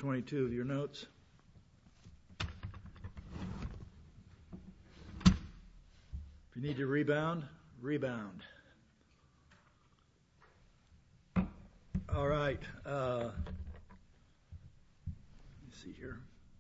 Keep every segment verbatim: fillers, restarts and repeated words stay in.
twenty-two of your notes. If you need to rebound, rebound. All right. Uh, let me see here.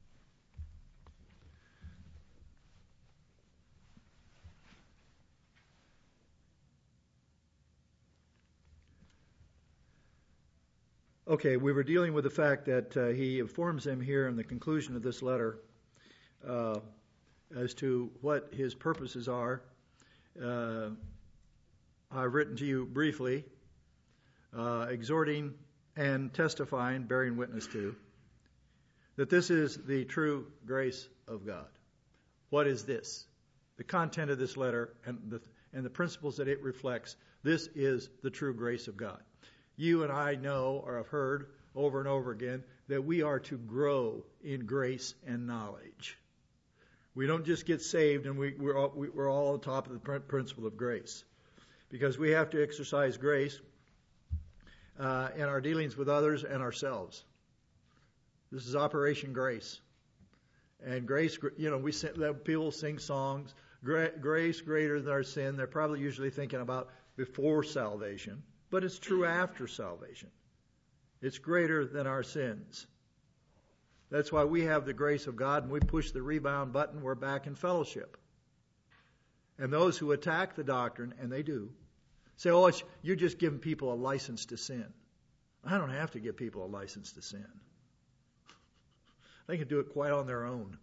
Okay, we were dealing with the fact that uh, he informs them here in the conclusion of this letter uh, as to what his purposes are. Uh, I've written to you briefly, uh, exhorting and testifying, bearing witness to, that this is the true grace of God. What is this? The content of this letter and the, and the principles that it reflects. This is the true grace of God. You and I know or have heard over and over again that we are to grow in grace and knowledge. We don't just get saved and we, we're, all, we're all on top of the principle of grace. Because we have to exercise grace uh, in our dealings with others and ourselves. This is Operation Grace. And grace, you know, we sing, people sing songs, grace greater than our sin. They're probably usually thinking about before salvation. But it's true after salvation. It's greater than our sins. That's why we have the grace of God, and we push the rebound button, we're back in fellowship. And those who attack the doctrine, and they do, say, oh, it's, you're just giving people a license to sin. I don't have to give people a license to sin. They can do it quite on their own.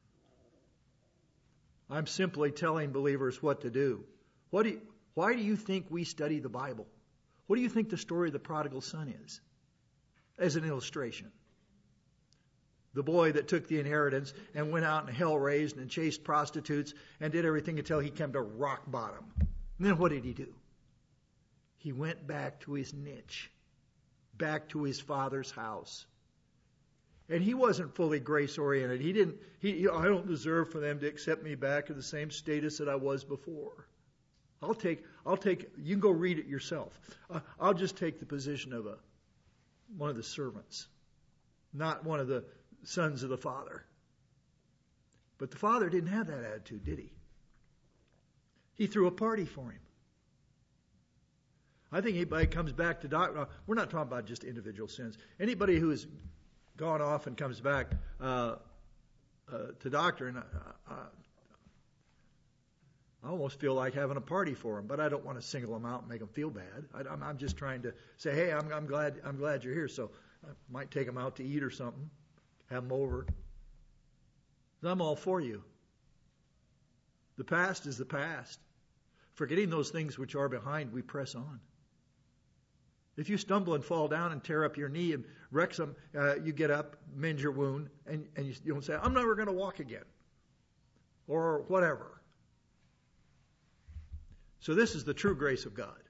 I'm simply telling believers what to do. What do you, why do you think we study the Bible? What do you think the story of the prodigal son is? As an illustration. The boy that took the inheritance and went out and hell raised and chased prostitutes and did everything until he came to rock bottom. And then what did he do? He went back to his niche. Back to his father's house. And he wasn't fully grace oriented. He didn't, he, I don't deserve for them to accept me back to the same status that I was before. I'll take, I'll take, you can go read it yourself. Uh, I'll just take the position of a, one of the servants, not one of the sons of the father. But the father didn't have that attitude, did he? He threw a party for him. I think anybody comes back to doctrine, we're not talking about just individual sins. Anybody who has gone off and comes back uh, uh, to doctrine, uh, uh, I almost feel like having a party for them, but I don't want to single them out and make them feel bad. I, I'm, I'm just trying to say, hey, I'm, I'm glad I'm glad you're here, so I might take them out to eat or something, have them over. I'm all for you. The past is the past. Forgetting those things which are behind, we press on. If you stumble and fall down and tear up your knee and wreck some, uh, you get up, mend your wound, and, and you, you don't say, I'm never going to walk again, or whatever. So this is the true grace of God.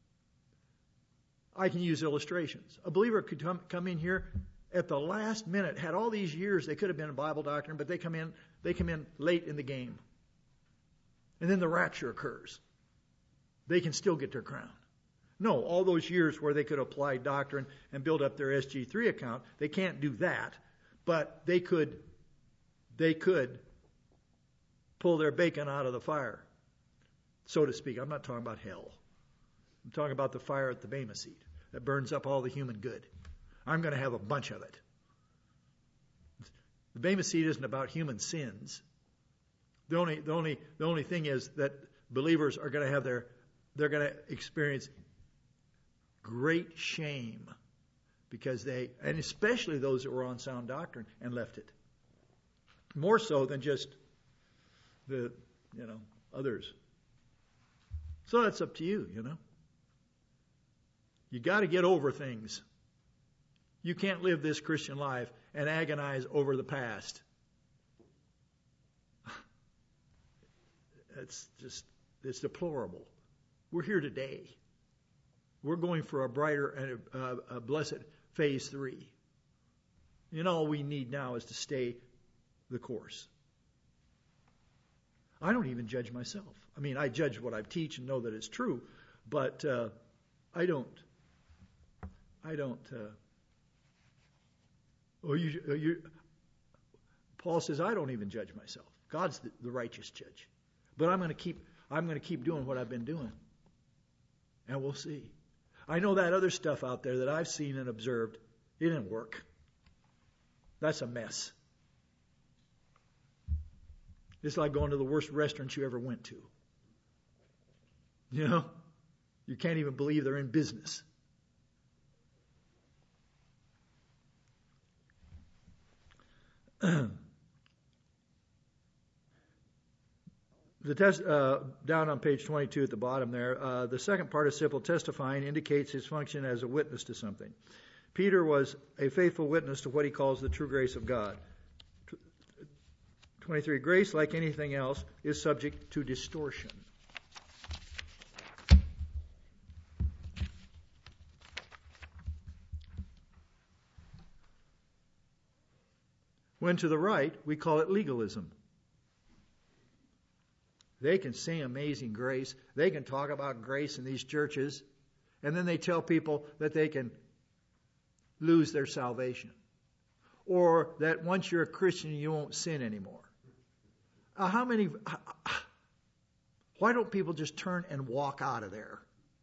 I can use illustrations. A believer could come, come in here at the last minute, had all these years, they could have been in Bible doctrine, but they come in, they come in late in the game. And then the rapture occurs. They can still get their crown. No, all those years where they could apply doctrine and build up their S G three account, they can't do that. But they could, they could pull their bacon out of the fire, so to speak. I'm not talking about hell. I'm talking about the fire at the Bema seat that burns up all the human good. I'm going to have a bunch of it. The Bema seat isn't about human sins. The only, the only, the only thing is that believers are going to have their, they're going to experience great shame because they, and especially those that were on sound doctrine and left it. More so than just the, you know, others. So that's up to you, you know. You got to get over things. You can't live this Christian life and agonize over the past. It's just, it's deplorable. We're here today. We're going for a brighter and a, a blessed phase three. And all we need now is to stay the course. I don't even judge myself. I mean, I judge what I teach and know that it's true, but uh, I don't, I don't, uh, Oh, you, you, Paul says, I don't even judge myself. God's the, the righteous judge. But I'm going to keep, I'm going to keep doing what I've been doing. And we'll see. I know that other stuff out there that I've seen and observed, it didn't work. That's a mess. It's like going to the worst restaurant you ever went to. You know? You can't even believe they're in business. The test, uh, down on page twenty-two at the bottom there, uh, the second participle, testifying, indicates his function as a witness to something. Peter was a faithful witness to what he calls the true grace of God. twenty-three, grace, like anything else, is subject to distortion. When to the right, we call it legalism. They can sing Amazing Grace. They can talk about grace in these churches. And then they tell people that they can lose their salvation. Or that once you're a Christian, you won't sin anymore. Uh, how many... Uh, why don't people just turn and walk out of there?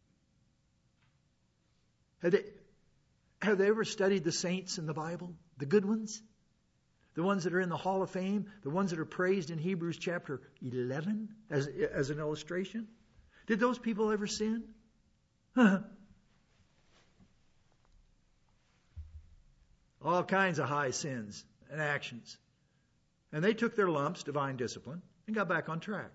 Have they, have they ever studied the saints in the Bible? The good ones? The ones that are in the Hall of Fame, the ones that are praised in Hebrews chapter eleven as, as an illustration. Did those people ever sin? All kinds of high sins and actions. And they took their lumps, divine discipline, and got back on track.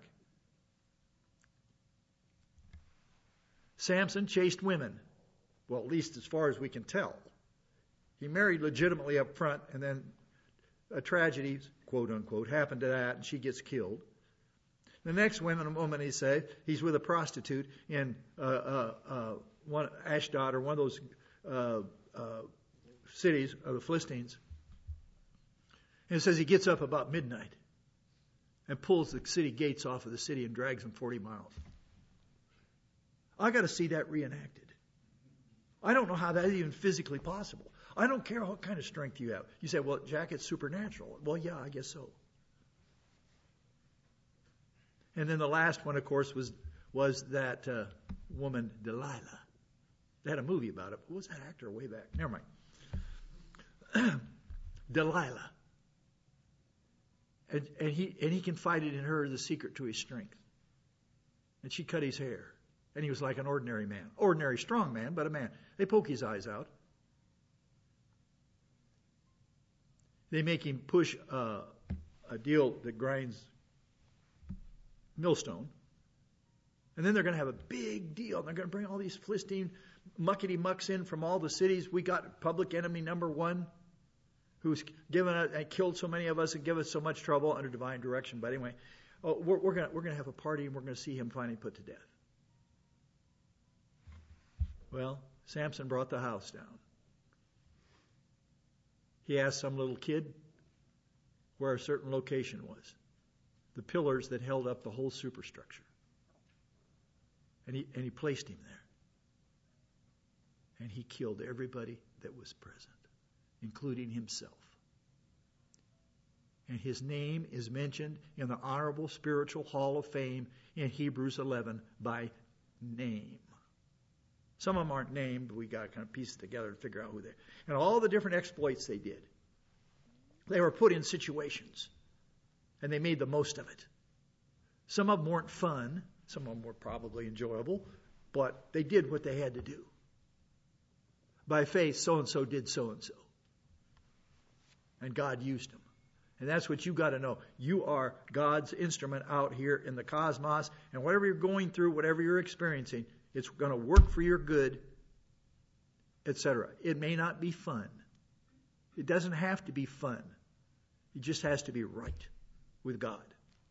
Samson chased women. Well, at least as far as we can tell. He married legitimately up front, and then a tragedy, quote unquote, happened to that, and she gets killed. The next woman, woman he said, he's with a prostitute in uh, uh, uh, one Ashdod or one of those uh, uh, cities of the Philistines. And it says he gets up about midnight and pulls the city gates off of the city and drags them forty miles. I got to see that reenacted. I don't know how that is even physically possible. I don't care what kind of strength you have. You say, well, Jack, it's supernatural. Well, yeah, I guess so. And then the last one, of course, was was that uh, woman, Delilah. They had a movie about it. Who was that actor way back? Never mind. Delilah. And, and he and he confided in her the secret to his strength. And she cut his hair. And he was like an ordinary man. Ordinary strong man, but a man. They poke his eyes out. They make him push uh, a deal that grinds millstone. And then they're going to have a big deal. They're going to bring all these Philistine muckety mucks in from all the cities. We got public enemy number one, who's given us, and killed so many of us and given us so much trouble under divine direction. But anyway, oh, we're, we're going we're going to have a party, and we're going to see him finally put to death. Well, Samson brought the house down. He asked some little kid where a certain location was. The pillars that held up the whole superstructure. And he, and he placed him there. And he killed everybody that was present, including himself. And his name is mentioned in the Honorable Spiritual Hall of Fame in Hebrews eleven by name. Some of them aren't named, but we got to kind of piece it together to figure out who they are. And all the different exploits they did. They were put in situations, and they made the most of it. Some of them weren't fun. Some of them were probably enjoyable, but they did what they had to do. By faith, so-and-so did so-and-so. And God used them. And that's what you got to know. You are God's instrument out here in the cosmos, and whatever you're going through, whatever you're experiencing, it's going to work for your good, et cetera. It may not be fun. It doesn't have to be fun. It just has to be right with God.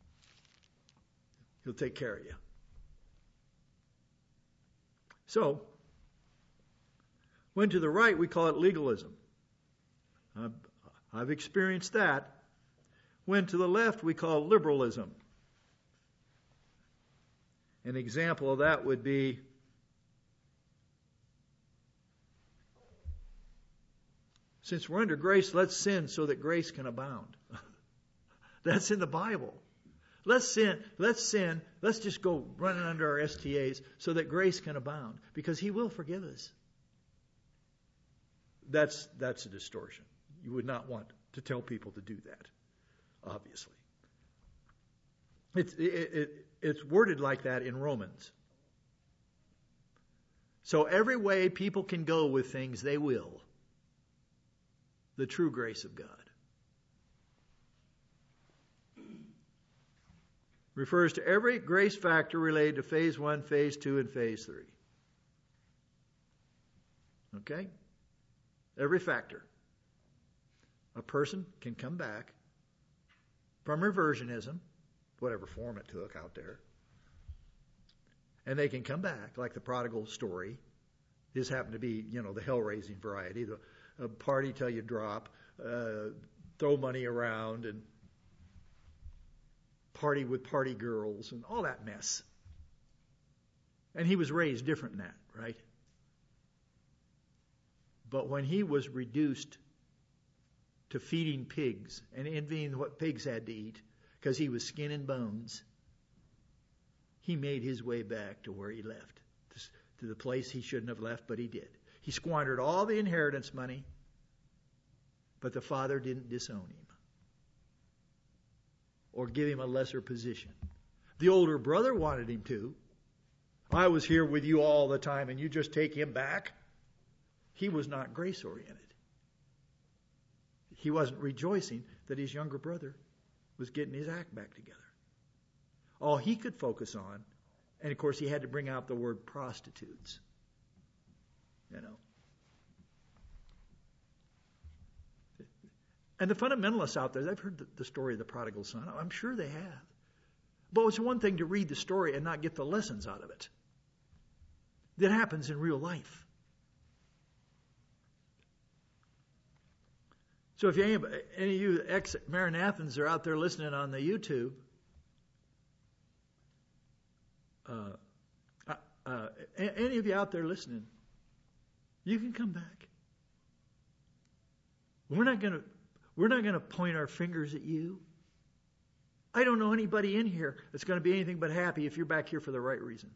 He'll take care of you. So, when to the right, we call it legalism. I've, I've experienced that. When to the left, we call liberalism. An example of that would be Since we're under grace, let's sin so that grace can abound. That's in the Bible. Let's sin, let's sin, let's just go running under our S T As so that grace can abound, because He will forgive us. That's, that's a distortion. You would not want to tell people to do that, obviously. It's, it, it, it's worded like that in Romans. So every way people can go with things, they will. The true grace of God refers to every grace factor related to phase one, phase two, and phase three. Okay? Every factor. A person can come back from reversionism, whatever form it took out there, and they can come back, like the prodigal story. This happened to be, you know, the hell-raising variety, the uh, party till you drop, uh, throw money around, and party with party girls, and all that mess. And he was raised different than that, right? But when he was reduced to feeding pigs and envying what pigs had to eat, because he was skin and bones, he made his way back to where he left, to the place he shouldn't have left, but he did. He squandered all the inheritance money, but the father didn't disown him or give him a lesser position. The older brother wanted him to. I was here with you all the time and you just take him back. He was not grace-oriented. He wasn't rejoicing that his younger brother was getting his act back together. All he could focus on, and of course he had to bring out the word prostitutes. You know. And the fundamentalists out there, they've heard the, the story of the prodigal son. I'm sure they have. But it's one thing to read the story and not get the lessons out of it. That happens in real life. So if any, any of you ex-Maranathans are out there listening on the YouTube, uh, uh, any of you out there listening, you can come back. We're not going to we're not going to point our fingers at you. I don't know anybody in here that's going to be anything but happy if you're back here for the right reason.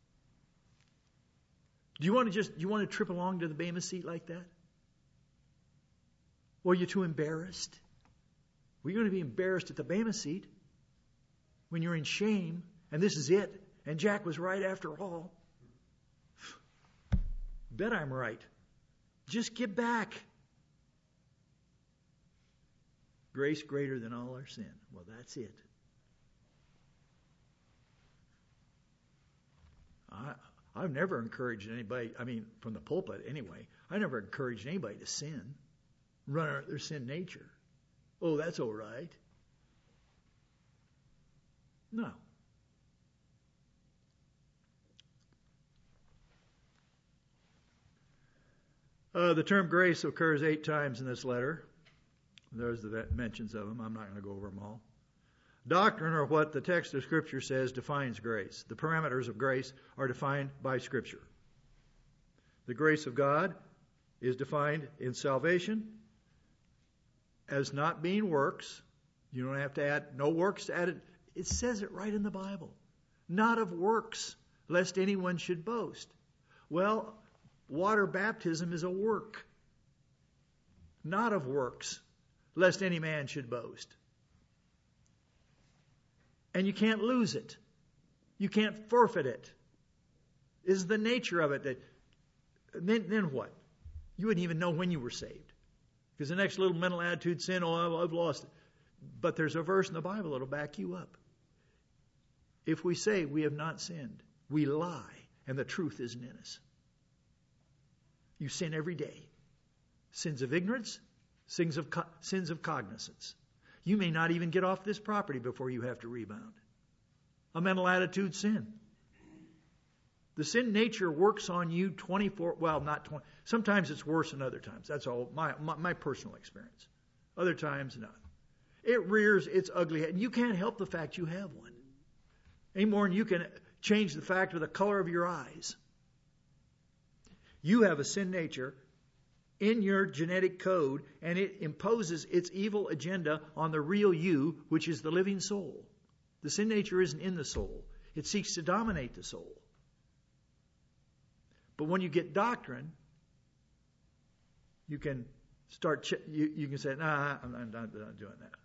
Do you want to just do you want to trip along to the Bema seat like that? Or are you too embarrassed? Well, you're going to be embarrassed at the Bema seat when you're in shame, and this is it, and Jack was right after all. Bet I'm right. Just get back. Grace greater than all our sin. Well, that's it. I, I've never encouraged anybody, I mean, from the pulpit anyway, I never encouraged anybody to sin. Run out their sin nature. Oh, that's all right. No. Uh, the term grace occurs eight times in this letter. There's the mentions of them. I'm not going to go over them all. Doctrine, or what the text of Scripture says, defines grace. The parameters of grace are defined by Scripture. The grace of God is defined in salvation as not being works. You don't have to add no works to add it. It says it right in the Bible. Not of works, lest anyone should boast. Well, water baptism is a work. Not of works, lest any man should boast. And you can't lose it. You can't forfeit it. Is the nature of it that then, then what? You wouldn't even know when you were saved. Because the next little mental attitude sin, oh, I've lost it. But there's a verse in the Bible that'll back you up. If we say we have not sinned, we lie, and the truth isn't in us. You sin every day. Sins of ignorance, sins of, co- sins of cognizance. You may not even get off this property before you have to rebound. A mental attitude sin. The sin nature works on you twenty-four, well, not twenty. Sometimes it's worse than other times. That's all my, my, my personal experience. Other times, not. It rears its ugly head. And you can't help the fact you have one. Any more than you can change the fact of the color of your eyes. You have a sin nature in your genetic code, and it imposes its evil agenda on the real you, which is the living soul. The sin nature isn't in the soul. It seeks to dominate the soul. But when you get doctrine, you can start, ch- you, you can say, nah, I'm not, I'm not doing that.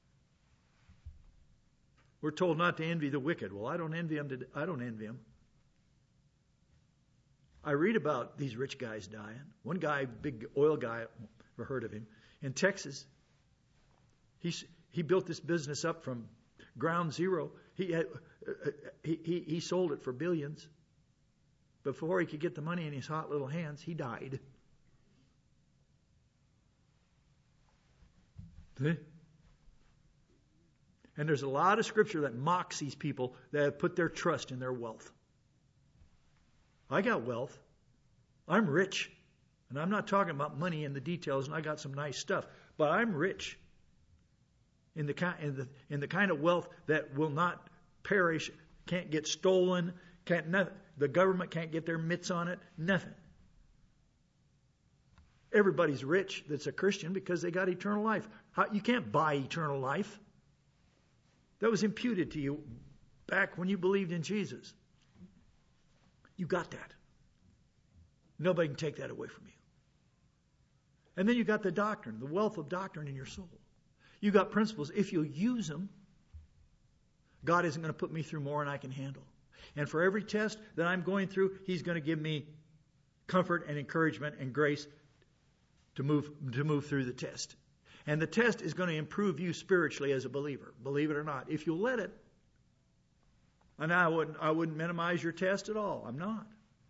We're told not to envy the wicked. Well, I don't envy them. To, I don't envy them. I read about these rich guys dying. One guy, big oil guy, ever heard of him, in Texas. He he built this business up from ground zero. He had, uh, he, he he sold it for billions. Before he could get the money in his hot little hands, he died. See? And there's a lot of scripture that mocks these people that have put their trust in their wealth. I got wealth. I'm rich. And I'm not talking about money and the details, and I got some nice stuff. But I'm rich in the kind, in the, in the kind of wealth that will not perish, can't get stolen, can't nothing. The government can't get their mitts on it, nothing. Everybody's rich that's a Christian because they got eternal life. How, you can't buy eternal life. That was imputed to you back when you believed in Jesus. You got that. Nobody can take that away from you. And then you got the doctrine, the wealth of doctrine in your soul. You got principles. If you'll use them, God isn't going to put me through more than I can handle. And for every test that I'm going through, He's going to give me comfort and encouragement and grace to move to move through the test. And the test is going to improve you spiritually as a believer, believe it or not, if you'll let it. And I wouldn't, I wouldn't minimize your test at all. I'm not.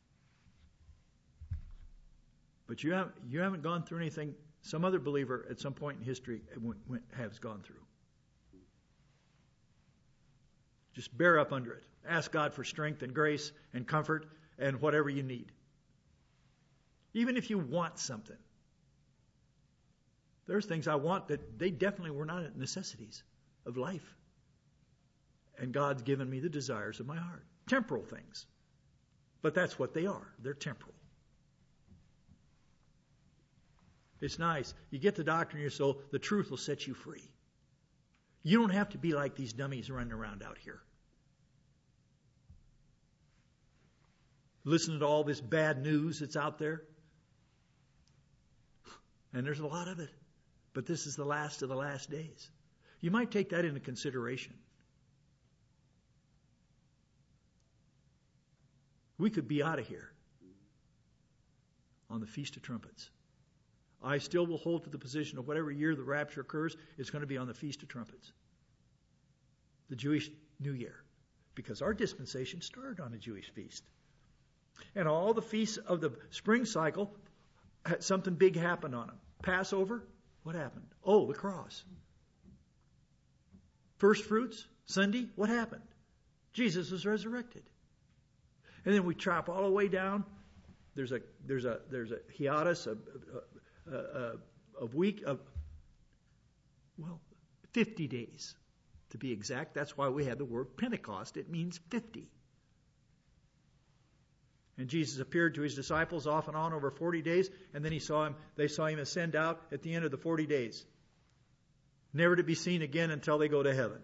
But you haven't, you haven't gone through anything some other believer at some point in history has gone through. Just bear up under it. Ask God for strength and grace and comfort and whatever you need. Even if you want something. There's things I want that they definitely were not necessities of life. And God's given me the desires of my heart. Temporal things. But that's what they are. They're temporal. It's nice. You get the doctrine in your soul, the truth will set you free. You don't have to be like these dummies running around out here. Listen to all this bad news that's out there. And there's a lot of it. But this is the last of the last days. You might take that into consideration. We could be out of here on the Feast of Trumpets. I still will hold to the position of whatever year the rapture occurs, it's going to be on the Feast of Trumpets. The Jewish New Year. Because our dispensation started on a Jewish feast. And all the feasts of the spring cycle, had something big happen on them. Passover, what happened? Oh, the cross. First fruits, Sunday, what happened? Jesus was resurrected. And then we chop all the way down. There's a there's a there's a hiatus, a, a, a, a week of well, fifty days to be exact. That's why we have the word Pentecost. It means fifty. And Jesus appeared to his disciples off and on over forty days, and then he saw him. They saw him ascend out at the end of the forty days, never to be seen again until they go to heaven.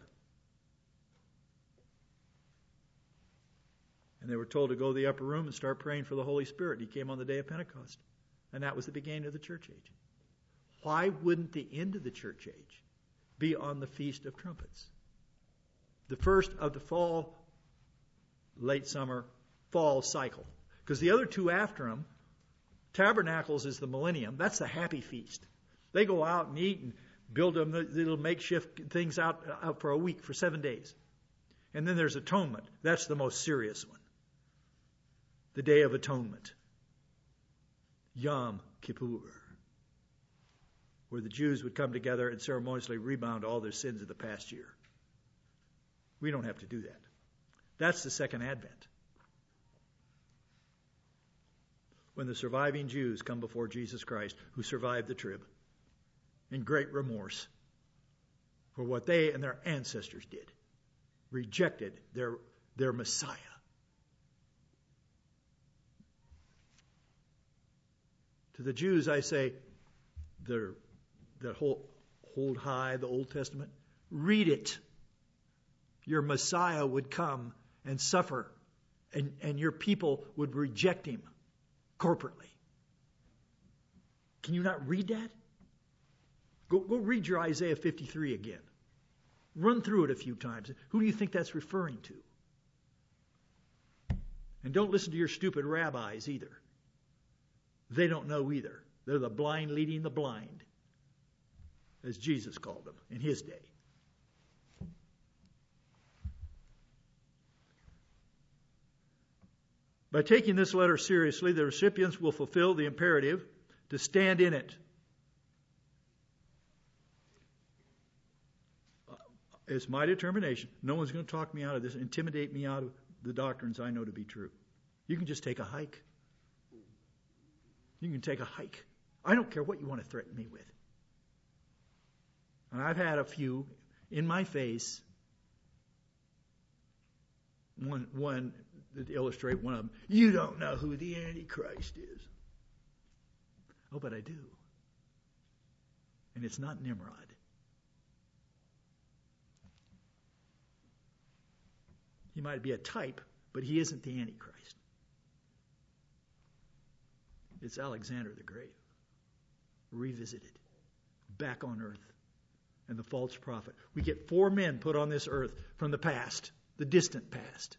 And they were told to go to the upper room and start praying for the Holy Spirit. He came on the day of Pentecost, and that was the beginning of the church age. Why wouldn't the end of the church age be on the Feast of Trumpets, the first of the fall, late summer, fall cycle? Because the other two after them, Tabernacles is the millennium. That's the happy feast. They go out and eat and build them little makeshift things out, out for a week, for seven days. And then there's Atonement. That's the most serious one. The Day of Atonement. Yom Kippur. Where the Jews would come together and ceremoniously rebound all their sins of the past year. We don't have to do that. That's the second Advent. When the surviving Jews come before Jesus Christ, who survived the trib, in great remorse for what they and their ancestors did, rejected their, their Messiah. To the Jews, I say, that, that hold, hold high the Old Testament, read it. Your Messiah would come and suffer, and, and your people would reject him corporately. Can you not read that? Go, go read your Isaiah fifty-three again. Run through it a few times. Who do you think that's referring to? And don't listen to your stupid rabbis either. They don't know either. They're the blind leading the blind, as Jesus called them in his day. By taking this letter seriously, the recipients will fulfill the imperative to stand in it. It's my determination. No one's going to talk me out of this, intimidate me out of the doctrines I know to be true. You can just take a hike. You can take a hike. I don't care what you want to threaten me with. And I've had a few in my face. One, one to illustrate one of them. You don't know who the Antichrist is. Oh, but I do. And it's not Nimrod. He might be a type, but he isn't the Antichrist. It's Alexander the Great, revisited, back on earth, and the false prophet. We get four men put on this earth from the past, the distant past.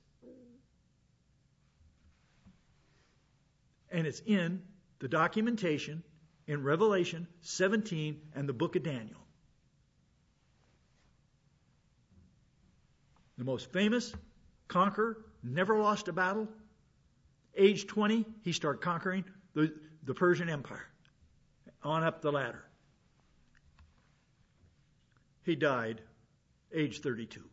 And it's in the documentation in Revelation seventeen and the book of Daniel. The most famous conqueror, never lost a battle. Age twenty, he started conquering the, the Persian Empire. On up the ladder. He died age thirty-two.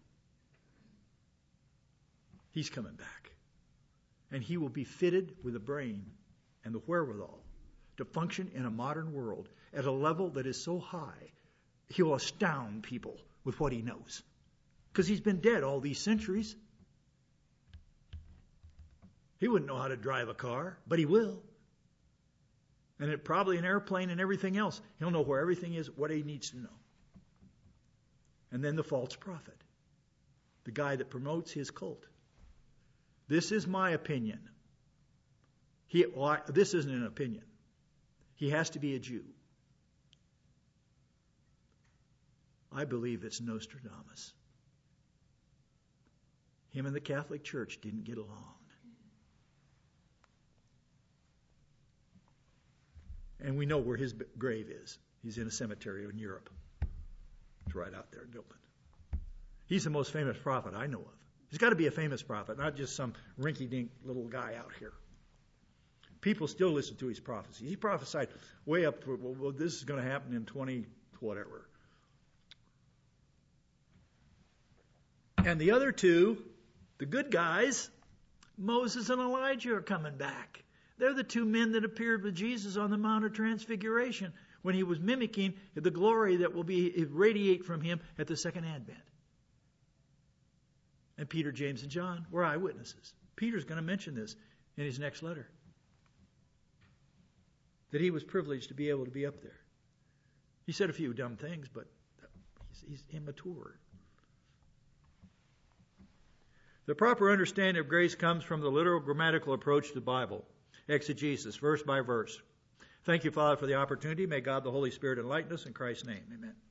He's coming back. And he will be fitted with a brain and the wherewithal to function in a modern world at a level that is so high, he will astound people with what he knows. Because he's been dead all these centuries. He wouldn't know how to drive a car, but he will. And it probably an airplane and everything else. He'll know where everything is, what he needs to know. And then the false prophet, the guy that promotes his cult. This is my opinion. He, well, I, this isn't an opinion. He has to be a Jew. I believe it's Nostradamus. Him and the Catholic Church didn't get along. And we know where his grave is. He's in a cemetery in Europe. It's right out there in Dublin. He's the most famous prophet I know of. He's got to be a famous prophet, not just some rinky-dink little guy out here. People still listen to his prophecies. He prophesied way up, for, well, well, this is going to happen in twenty whatever. And the other two, the good guys, Moses and Elijah, are coming back. They're the two men that appeared with Jesus on the Mount of Transfiguration when he was mimicking the glory that will be radiate from him at the second advent. And Peter, James, and John were eyewitnesses. Peter's going to mention this in his next letter. That he was privileged to be able to be up there. He said a few dumb things, but he's, he's immature. The proper understanding of grace comes from the literal grammatical approach to the Bible. Exegesis, verse by verse. Thank you, Father, for the opportunity. May God the Holy Spirit enlighten us in Christ's name. Amen.